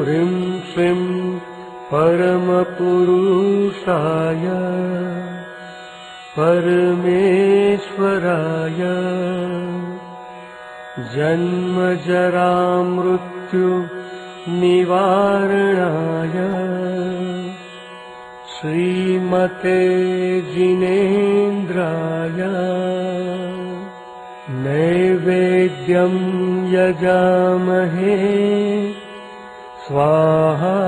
ह्रीं श्रीं परमपुरुषाय परमेश्वराय जन्मजरामृत्यु निवारणाय श्रीमते जिनेन्द्राय नैवेद्यं यजामहे स्वाहा